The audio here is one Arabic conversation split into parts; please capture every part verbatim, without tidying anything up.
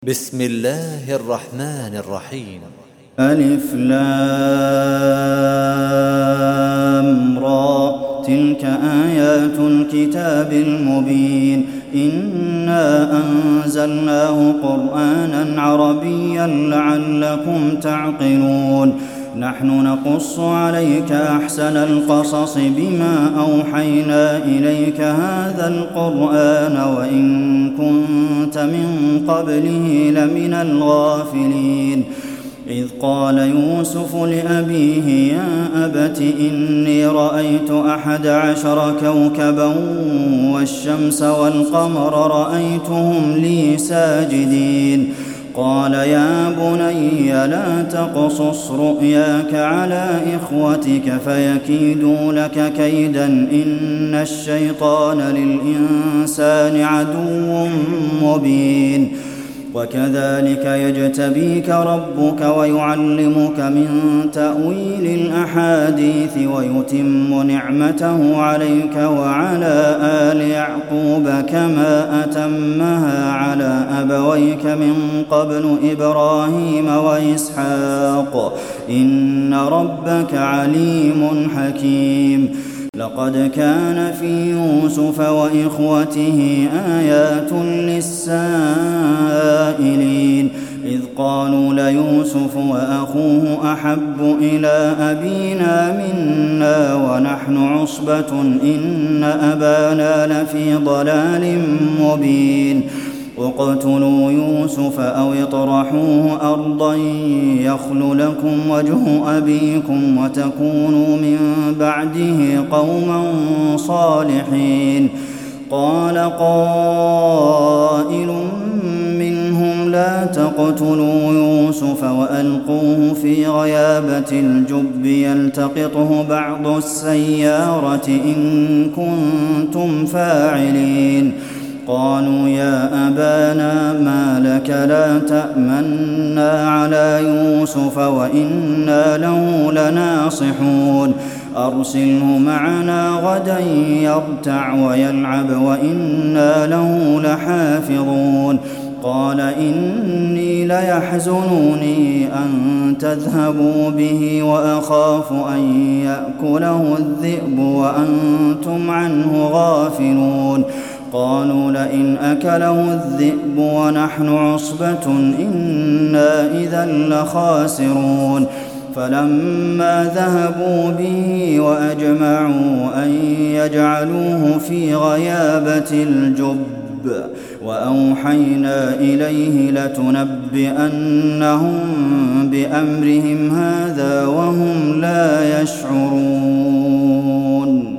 بسم الله الرحمن الرحيم. ألف لام را تلك آيات الكتاب المبين إنا أنزلناه قرآنا عربيا لعلكم تعقلون نحن نقص عليك أحسن القصص بما أوحينا إليك هذا القرآن وإن كنت من قبله لمن الغافلين إذ قال يوسف لأبيه يا أبت إني رأيت أحد عشر كوكبا والشمس والقمر رأيتهم لي ساجدين قال يا بني لا تقصص رؤياك على إخوتك فيكيدوا لك كيدا إن الشيطان للإنسان عدو مبين وكذلك يجتبيك ربك ويعلمك من تأويل الأحاديث ويتم نعمته عليك وعلى آل يعقوب كما أتمها على أبويك من قبل إبراهيم وإسحاق إن ربك عليم حكيم لقد كان في يوسف وإخوته آيات للسائلين إذ قالوا ليوسف وأخوه أحب إلى أبينا منا ونحن عصبة إن أبانا لفي ضلال مبين اقتلوا يوسف أو اطرحوه أرضا يخل لكم وجه أبيكم وتكونوا من بعده قوما صالحين قال قائل منهم لا تقتلوا يوسف وألقوه في غيابة الجب يلتقطه بعض السيارة إن كنتم فاعلين قالوا يا أبانا ما لك لا تأمنا على يوسف وإنا له لناصحون أرسله معنا غدا يرتع ويلعب وإنا له لحافظون قال إني ليحزنني أن تذهبوا به وأخاف أن يأكله الذئب وأنتم عنه غافلون قالوا لئن أكله الذئب ونحن عصبة إنا إذا لخاسرون فلما ذهبوا به وأجمعوا أن يجعلوه في غيابة الجب وأوحينا إليه لتنبئنهم بأمرهم هذا وهم لا يشعرون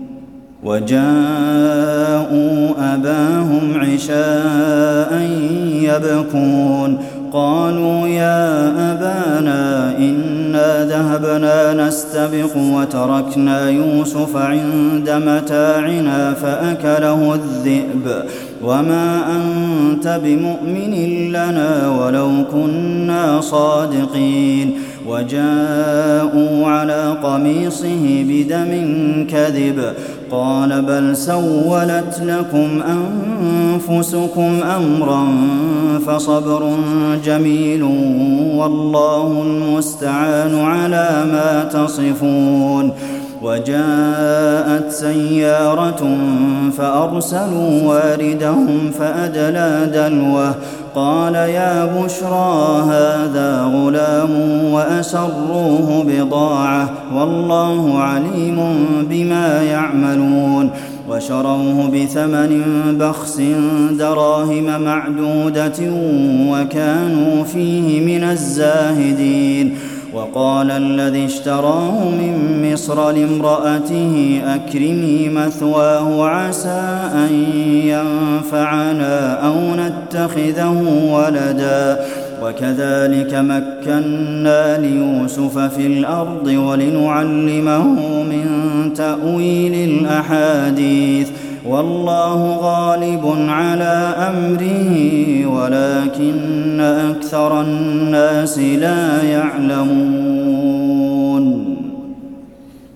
وجاءوا أباهم عشاء يبكون قالوا يا أبانا إنا ذهبنا نستبق وتركنا يوسف عند متاعنا فأكله الذئب وما أنت بمؤمن لنا ولو كنا صادقين وجاءوا على قميصه بدم كذب قال بل سولت لكم أنفسكم أمرا فصبر جميل والله المستعان على ما تصفون وجاءت سيارة فأرسلوا واردهم فأدلى دلوه قال يا بشرى هذا غلام وأسروه بضاعة والله عليم بما يعملون وشروه بثمن بخس دراهم معدودة وكانوا فيه من الزاهدين وقال الذي اشتراه من مصر لامرأته أكرمي مثواه عسى أن ينفعنا أو نتخذه ولدا وكذلك مكنا ليوسف في الأرض ولنعلمه من تأويل الأحاديث والله غالب على أمره ولكن أكثر الناس لا يعلمون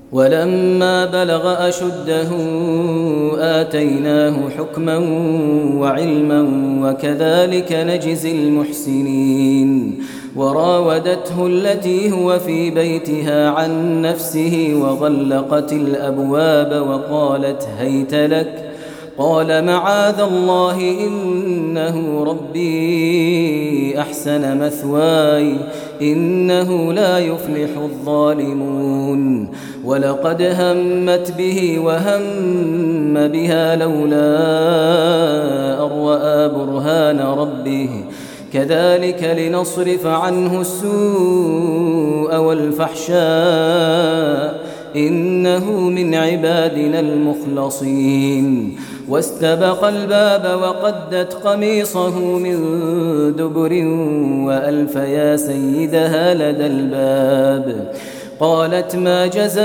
ولما بلغ أشده آتيناه حكما وعلما وكذلك نجزي المحسنين. وراودته التي هو في بيتها عن نفسه وغلقت الأبواب وقالت هيت لك قال معاذ الله إنه ربي أحسن مثواي إنه لا يفلح الظالمون. ولقد همت به وهم بها لولا أن رأى برهان ربه كذلك لنصرف عنه السوء والفحشاء إنه من عبادنا المخلصين. واستبق الباب وقدت قميصه من دبر وألف يا سيدها لدى الباب. قالت ما جزاء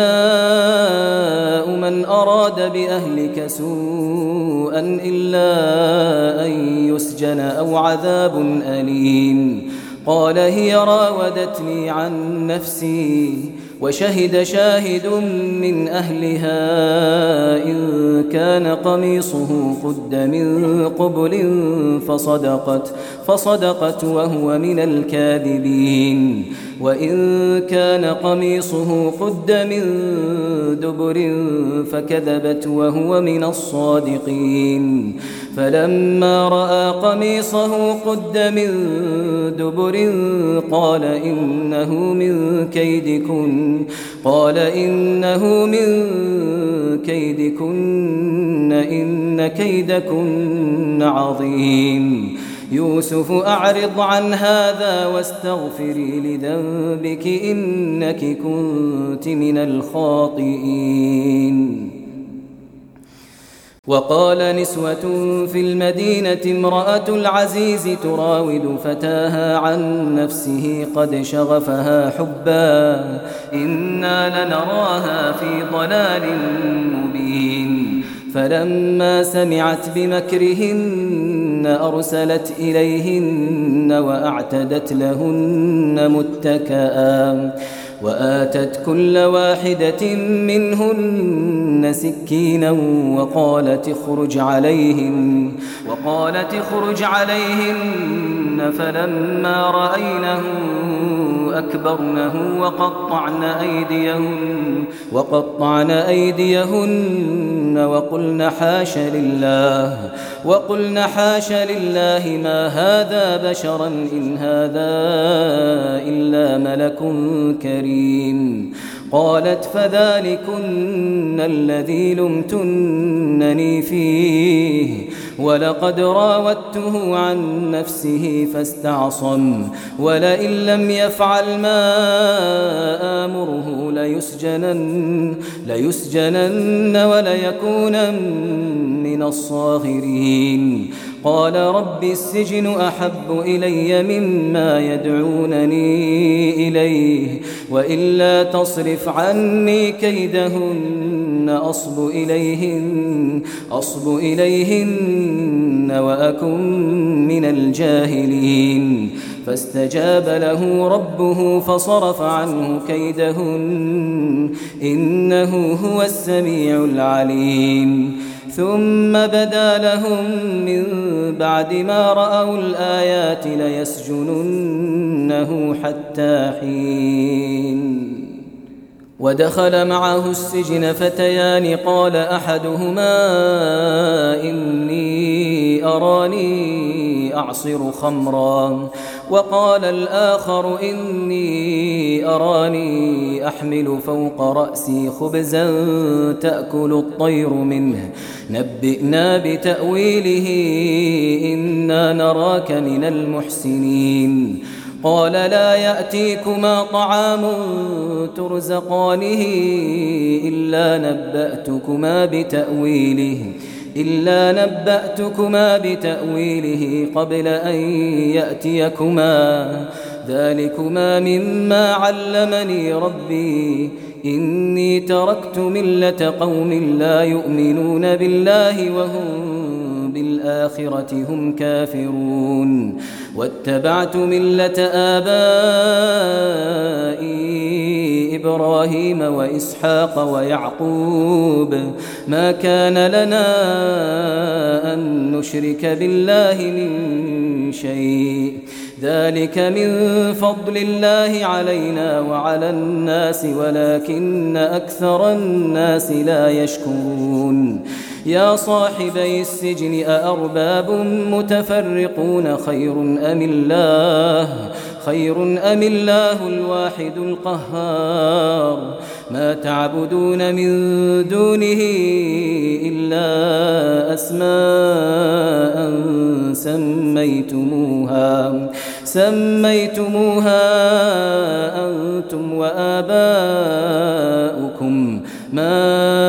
من أراد بأهلك سوءا إلا أن يسجن أو عذاب أليم. قال هي راودتني عن نفسي وشهد شاهد من أهلها إن كان قميصه قد من قبل فصدقت فصدقت وهو من الكاذبين. وإن كان قميصه قد من دبر فكذبت وهو من الصادقين. فلما رأى قميصه قد من دبر قال إنه من كيدكن قال إنه من كيدكن إن كيدكن عظيم. يوسف أعرض عن هذا واستغفري لذنبك إنك كنت من الخاطئين. وقال نسوة في المدينة امرأة العزيز تراود فتاها عن نفسه قد شغفها حبا إنا لنراها في ضلال مبين. فلما سمعت بمكرهن أرسلت إليهن وأعتدت لهن متكئا وآتت كل واحدة منهن سكينا وقالت اخرج عليهن وقالت اخرج عليهن. فلما رأينه أكبرنه وقطعن أيديهن وقطعن أيديهن وقلن حاش لله وقلن حاش لله ما هذا بشرا إن هذا إلا ملك كريم. قالت فذلكن الذي لمتنني فيه ولقد راودته عن نفسه فاستعصم ولئن لم يفعل ما آمره ليسجنن, ليسجنن وليكونن من الصاغرين. قال رب السجن أحب إلي مما يدعونني إليه وإلا تصرف عني كيدهن أصب إليهن, أصب إليهن وأكن من الجاهلين. فاستجاب له ربه فصرف عنه كيدهن إنه هو السميع العليم. ثم بدا لهم من بعد ما رأوا الآيات ليسجننه حتى حين. ودخل معه السجن فتيان قال أحدهما إني أراني أعصر خمرا وقال الآخر إني أراني أحمل فوق رأسي خبزا تأكل الطير منه نبئنا بتأويله إنا نراك من المحسنين. قال لا يأتيكما طعام ترزقانه إلا نبأتكما بتأويله إلا نبأتكما بتأويله قبل أن يأتيكما ذلكما مما علمني ربي إني تركت ملة قوم لا يؤمنون بالله وهم بالآخرة هم كافرون. واتبعت ملة آبائي إبراهيم وإسحاق ويعقوب ما كان لنا أن نشرك بالله من شيء ذلك من فضل الله علينا وعلى الناس ولكن أكثر الناس لا يشكرون يا صاحبي السجن أأرباب متفرقون خير أم الله خير أم الله الواحد القهار ما تعبدون من دونه إلا أسماء سميتموها سميتموها أنتم وآباؤكم ما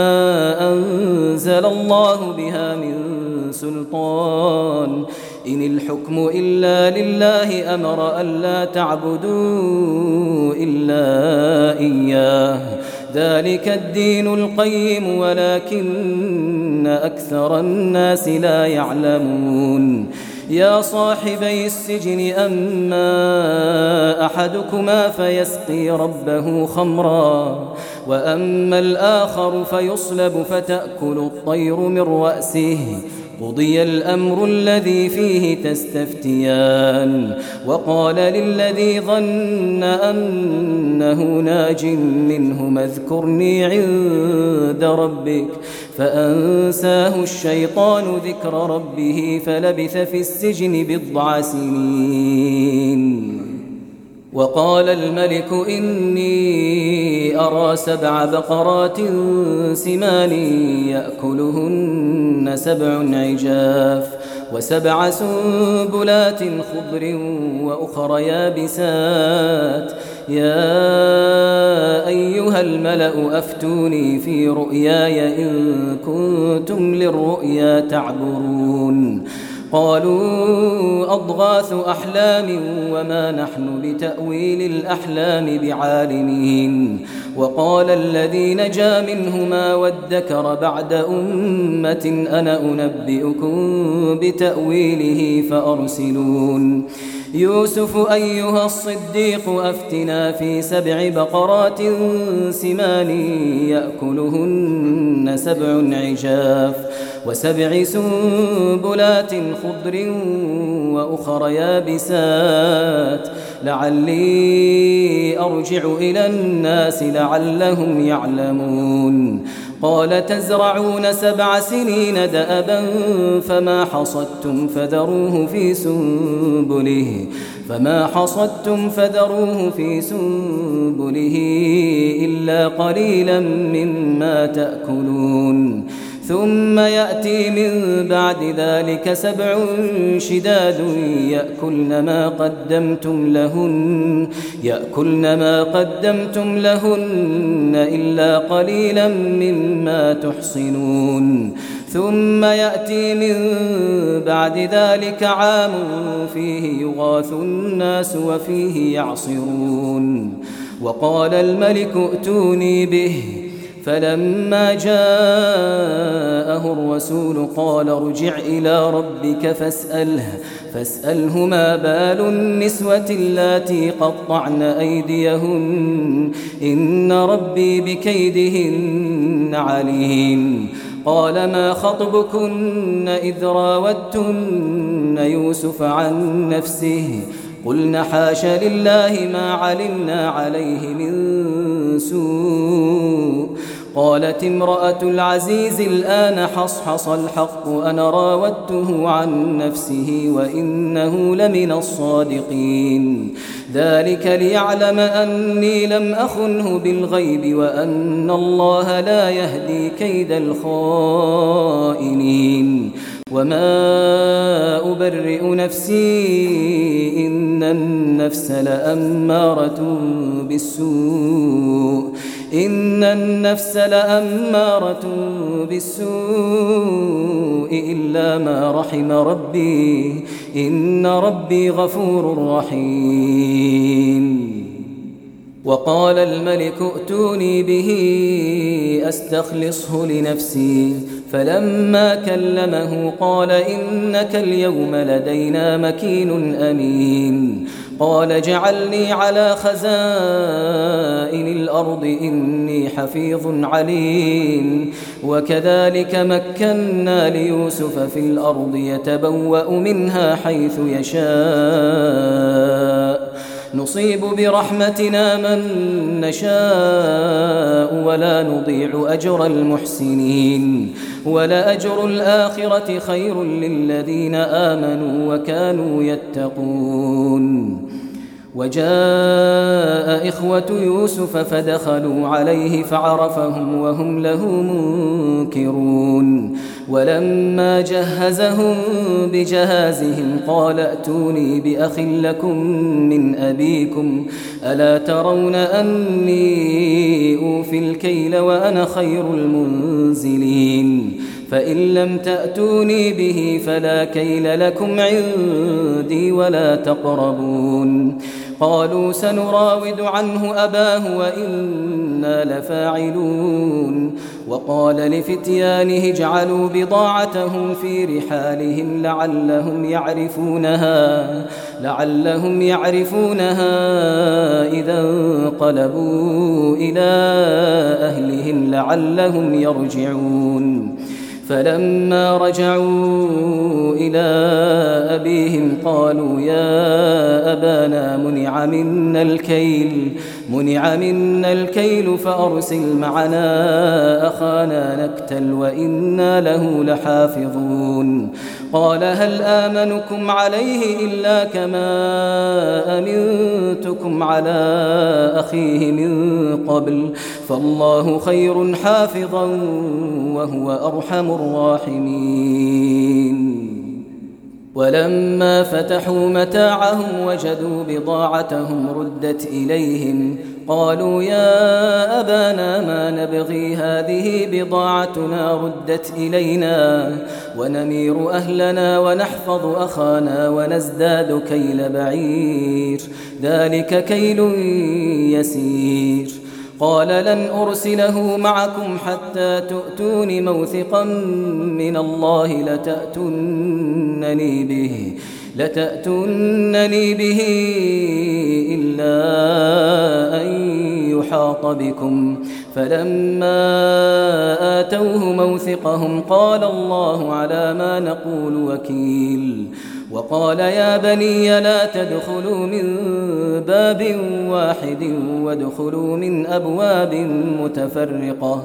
أنزل الله بها من سلطان إن الحكم إلا لله أمر ألا تعبدوا إلا إياه ذلك الدين القيم ولكن أكثر الناس لا يعلمون يا صاحبي السجن أما أحدكما فيسقي ربه خمرا وأما الآخر فيصلب فتأكل الطير من رأسه قضي الأمر الذي فيه تستفتيان وقال للذي ظن أنه ناج منهما اذكرني عند ربك فأنساه الشيطان ذكر ربه فلبث في السجن بضع سنين وقال الملك إني أرى سبع بقرات سمان يأكلهن سبع عجاف وسبع سنبلات خضر وأخر يابسات يا أيها الملأ أفتوني في رؤياي إن كنتم للرؤيا تعبرون قالوا أضغاث أحلام وما نحن بتأويل الأحلام بعالمين وقال الذي نجا منهما وادكر بعد أمة أنا أنبئكم بتأويله فأرسلون يوسف أيها الصديق أفتنا في سبع بقرات سمان يأكلهن سبع عجاف وسبع سنبلات خضر وأخر يابسات لعلي أرجع إلى الناس لعلهم يعلمون قال تزرعون سبع سنين دأبا فما حصدتم فذروه في سنبله فما حصدتم فذروه في سنبله إلا قليلا مما تأكلون ثم يأتي من بعد ذلك سبع شداد يأكلن ما قدمتم لهن يأكلن ما قدمتم لهن إلا قليلا مما تحصنون ثم يأتي من بعد ذلك عام فيه يغاث الناس وفيه يعصرون وقال الملك ائتوني به فلما جاءه الرسول قال ارجع إلى ربك فاسأله فاسأله ما بال النسوة اللاتي قطعن أيديهن إن ربي بكيدهن عليم قال ما خطبكن إذ راوتن يوسف عن نفسه قلنا حاش لله ما علمنا عليه من سوء قالت امرأة العزيز الآن حصحص الحق أنا راودته عن نفسه وإنه لمن الصادقين ذلك ليعلم أني لم أخنه بالغيب وأن الله لا يهدي كيد الخائنين وما أبرئ نفسي إن النفس لأمارة بالسوء إن النفس لأمارة بالسوء إلا ما رحم ربي إن ربي غفور رحيم وقال الملك ائتوني به أستخلصه لنفسي فلما كلمه قال إنك اليوم لدينا مكين أمين قال اجعلني على خزائن الأرض إني حفيظ عليم وكذلك مكنا ليوسف في الأرض يتبوأ منها حيث يشاء نصيب برحمتنا من نشاء ولا نضيع أجر المحسنين ولأجر الآخرة خير للذين آمنوا وكانوا يتقون وجاء إخوة يوسف فدخلوا عليه فعرفهم وهم له منكرون ولما جهزهم بجهازهم قال ائتوني بأخ لكم من أبيكم ألا ترون أني أوفي الكيل وأنا خير المنزلين فإن لم تأتوني به فلا كيل لكم عندي ولا تقربون قالوا سنراود عنه أباه وإنا لفاعلون وقال لفتيانه اجعلوا بضاعتهم في رحالهم لعلهم يعرفونها لعلهم يعرفونها إذا انقلبوا إلى أهلهم لعلهم يرجعون فلما رجعوا إلى أبيهم قالوا يا أبانا منع منا الكيل منع منا الكيل فأرسل معنا أخانا نكتل وإنا له لحافظون قال هل آمنكم عليه إلا كما أمنتكم على أخيه من قبل فالله خير حافظا وهو أرحم الراحمين ولما فتحوا متاعهم وجدوا بضاعتهم ردت إليهم قالوا يا أبانا ما نبغي هذه بضاعتنا ردت إلينا ونمير أهلنا ونحفظ أخانا ونزداد كيل بعير ذلك كيل يسير قال لن أرسله معكم حتى تؤتون موثقا من الله لتأتونني به لتأتونني به إلا أن يحاط بكم فلما آتوه موثقهم قال الله على ما نقول وكيل وقال يا بني لا تدخلوا من باب واحد وادخلوا من أبواب متفرقة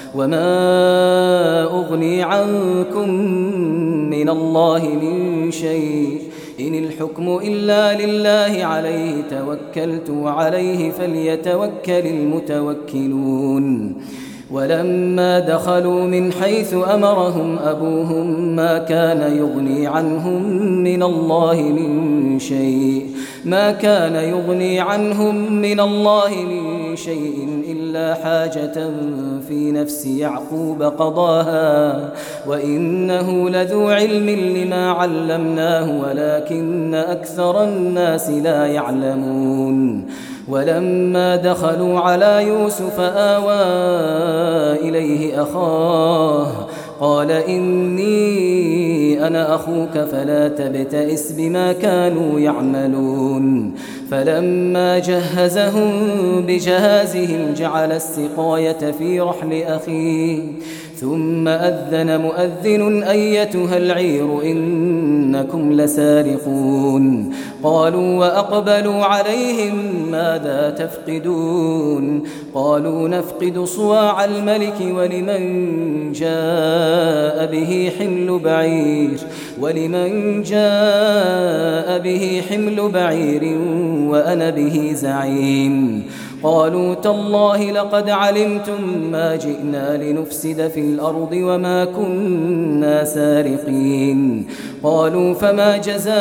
وما أغني عنكم من الله من شيء إن الحكم إلا لله عليه توكلت وعليه فليتوكل المتوكلون ولما دخلوا من حيث أمرهم أبوهم ما كان يغني عنهم من الله من شيء ما كان يغني عنهم من الله من شيء إلا حاجة في نفس يعقوب قضاها وإنه لذو علم لما علمناه ولكن أكثر الناس لا يعلمون ولما دخلوا على يوسف آوى إليه أخاه قال إني أنا أخوك فلا تبتئس بما كانوا يعملون فلما جهزهم بجهازهم جعل السقاية في رحل أخيه ثم أذن مؤذن أيتها العير إنكم لسارقون قالوا وأقبلوا عليهم ماذا تفقدون قالوا نفقد صواع الملك ولمن جاء به حمل بعير ولمن جاء به حمل بعير وأنا به زعيم قالوا تالله لقد علمتم ما جئنا لنفسد في الأرض وما كنا سارقين قالوا فما جزاؤه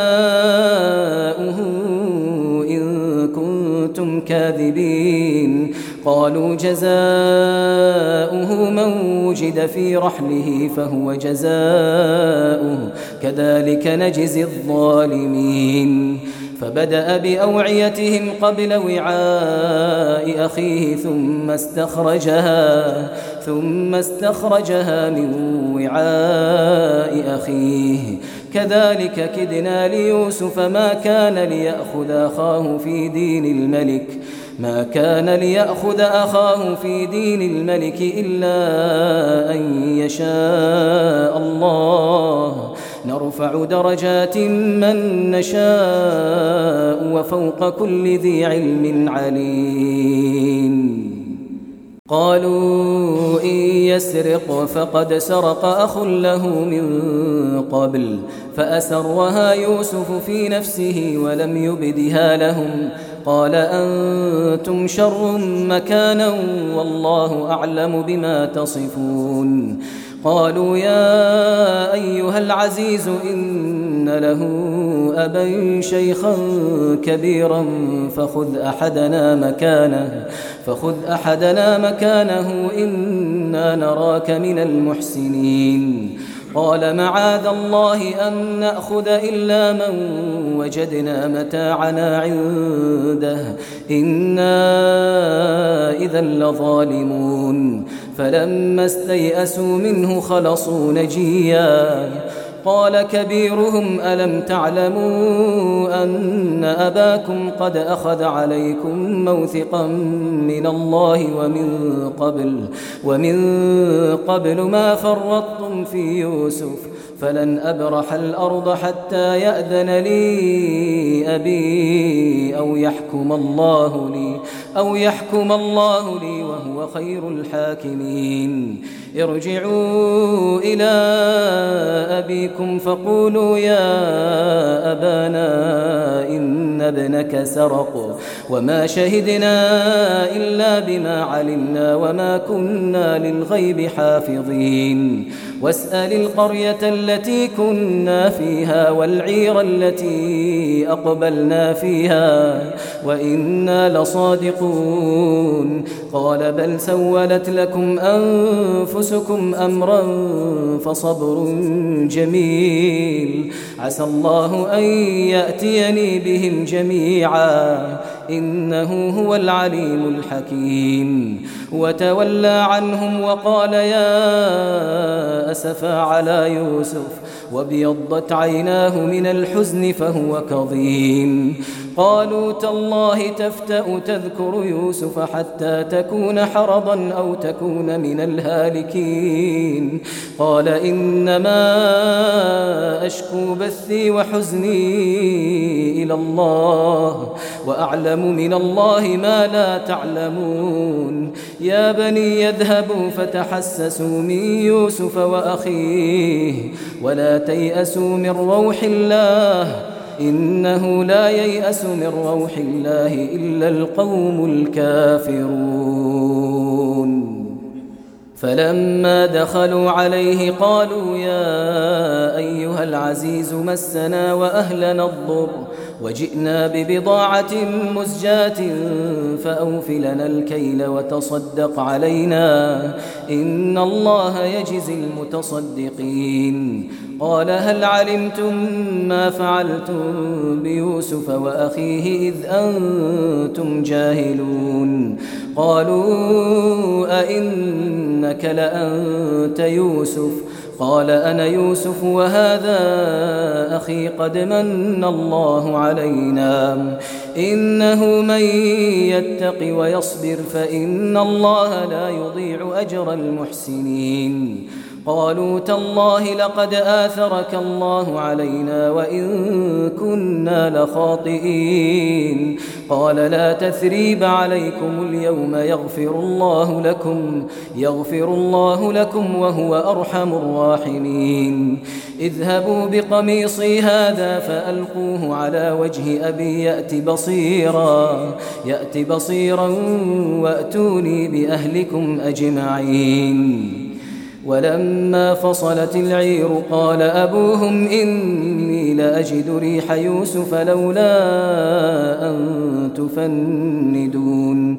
إن كنتم كاذبين قالوا جزاؤه من وجد في رحله فهو جزاؤه كذلك نجزي الظالمين فبدأ بأوعيتهم قبل وعاء أخيه ثم استخرجها ثم استخرجها من وعاء أخيه كذلك كدنا ليوسف ما كان ليأخذ أخاه في دين الملك ما كان ليأخذ أخاه في دين الملك إلا أن يشاء الله نرفع درجات من نشاء وفوق كل ذي علم عليم. قالوا إن يسرق فقد سرق أخ له من قبل فأسرها يوسف في نفسه ولم يبدها لهم قال أنتم شر مكانا والله أعلم بما تصفون. قالوا يا أيها العزيز إن له أبا شيخا كبيرا فخذ أحدنا مكانه فخذ أحدنا مكانه إنا نراك من المحسنين. قال معاذ الله أن نأخذ إلا من وجدنا متاعنا عنده إنا إذا لظالمون. فلما استيئسوا منه خلصوا نجيا. قال كبيرهم ألم تعلموا أن أباكم قد أخذ عليكم موثقا من الله ومن قبل ومن قبل ما فرطتم في يوسف فلن أبرح الأرض حتى يأذن لي أبي أو يحكم الله لي أو يحكم الله لي وهو خير الحاكمين. ارجعوا إلى أبيكم فقولوا يا أبانا إن ابنك سرق وما شهدنا إلا بما علمنا وما كنا للغيب حافظين. واسأل القرية التي كنا فيها والعير التي أقبلنا فيها وإنا لصادقون. قال بل سولت لكم أنفسكم أمرا فصبر جميل عسى الله أن يأتيني بهم جميعا إنه هو العليم الحكيم. وتولى عنهم وقال يا أسفا على يوسف وابيضت عيناه من الحزن فهو كظيم. قالوا تالله تفتأ تذكر يوسف حتى تكون حرضا أو تكون من الهالكين. قال إنما أشكو بثي وحزني إلى الله وأعلم من الله ما لا تعلمون. يا بني يذهبوا فتحسسوا من يوسف وأخيه ولا تيأسوا من روح الله إنه لا ييأس من روح الله إلا القوم الكافرون. فلما دخلوا عليه قالوا يا أيها العزيز مسنا وأهلنا الضر وجئنا ببضاعة مزجاة فأوف لنا الكيل وتصدق علينا إن الله يجزي المتصدقين. قال هل علمتم ما فعلتم بيوسف وأخيه إذ أنتم جاهلون؟ قالوا أئنك لأنت يوسف؟ قال أنا يوسف وهذا أخي قد من الله علينا إنه من يتق ويصبر فإن الله لا يضيع أجر المحسنين. قالوا تالله لقد آثرك الله علينا وإن كنا لخاطئين. قال لا تثريب عليكم اليوم يغفر الله لكم يغفر الله لكم وهو أرحم الراحمين. اذهبوا بقميصي هذا فألقوه على وجه أبي يأت بصيرا يأت بصيرا وأتوني بأهلكم أجمعين. ولما فصلت العير قال أبوهم إني لأجد ريح يوسف لولا أن تفندون.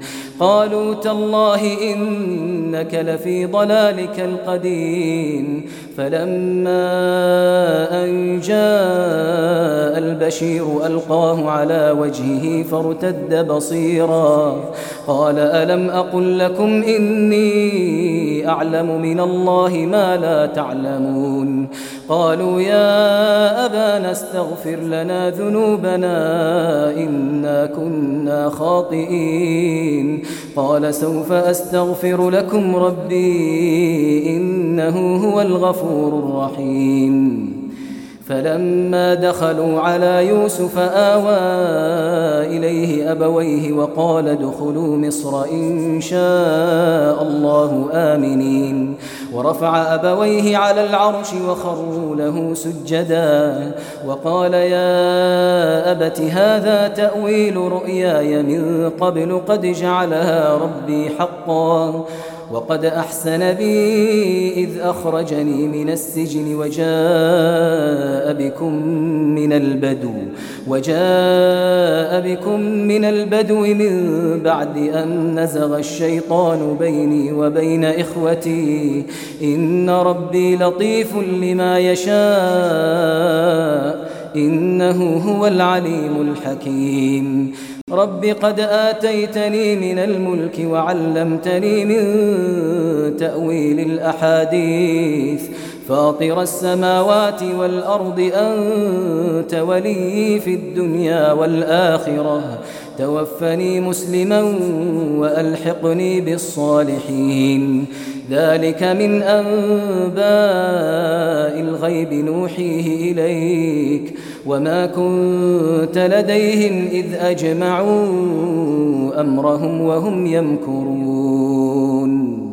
قالوا تالله إنك لفي ضلالك القديم. فلما أن جاء البشير ألقاه على وجهه فارتد بصيرا قال ألم أقل لكم إني أعلم من الله ما لا تعلمون. قالوا يا أبانا استغفر لنا ذنوبنا إنا كنا خاطئين. قال سوف أستغفر لكم ربي إنه هو الغفور الرحيم. فلما دخلوا على يوسف آوى إليه أبويه وقال ادخلوا مصر إن شاء الله آمنين. ورفع أبويه على العرش وخروا له سجدا وقال يا أبت هذا تأويل رؤياي من قبل قد جعلها ربي حقا وقد أحسن بي إذ أخرجني من السجن وجاء بكم من البدو وجاء بكم من البدو من بعد أن نزغ الشيطان بيني وبين إخوتي إن ربي لطيف لما يشاء إنه هو العليم الحكيم. رب قد آتيتني من الملك وعلمتني من تأويل الأحاديث فاطر السماوات والأرض أنت ولي في الدنيا والآخرة توفني مسلما وألحقني بالصالحين. ذلك من أنباء الغيب نوحيه إليك وما كنت لديهم إذ أجمعوا أمرهم وهم يمكرون.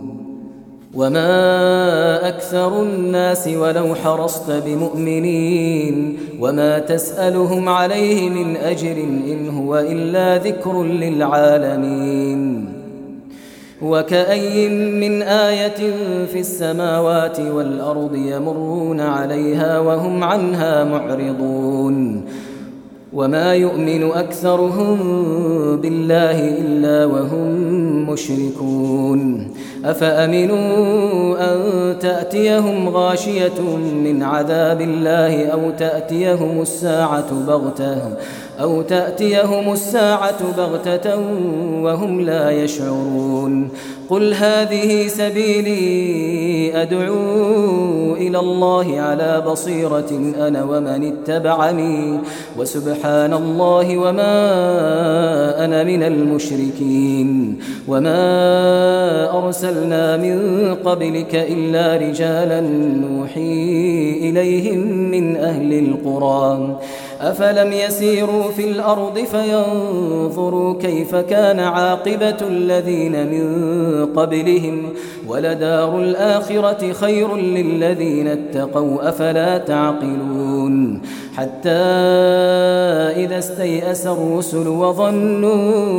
وما أكثر الناس ولو حرصت بمؤمنين وما تسألهم عليه من أجر إن هو إلا ذكر للعالمين. وكأي من آية في السماوات والأرض يمرون عليها وهم عنها معرضون وما يؤمن أكثرهم بالله إلا وهم مشركون. أفأمنوا أن تأتيهم غاشية من عذاب الله أو تأتيهم الساعة بغتة أو تأتيهم الساعة بغتة وهم لا يشعرون. قل هذه سبيلي أدعو إلى الله على بصيرة أنا ومن اتبعني وسبحان الله وما أنا من المشركين. وما أرسلنا من قبلك إلا رجالا نوحي إليهم من أهل القرى أفلم يسيروا في الأرض فينظروا كيف كان عاقبة الذين من قبلهم ولدار الآخرة خير للذين اتقوا أفلا تعقلون. حتى إذا استيأس الرسل وظنوا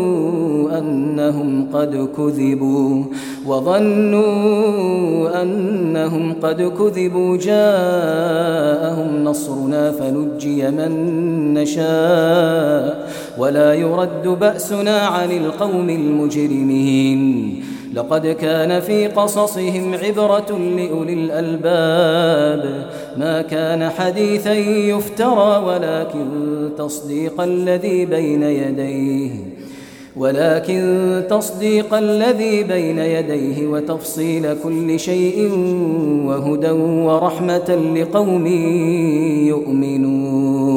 أنهم قد كذبوا وظنوا أنهم قد كذبوا جاءهم نصرنا فنجي من نشاء ولا يرد بأسنا عن القوم المجرمين. لقد كان في قصصهم عبرة لأولي الألباب ما كان حديثا يفترى ولكن تصديق الذي بين يديه ولكن تصديق الذي بين يديه وتفصيل كل شيء وهدى ورحمة لقوم يؤمنون.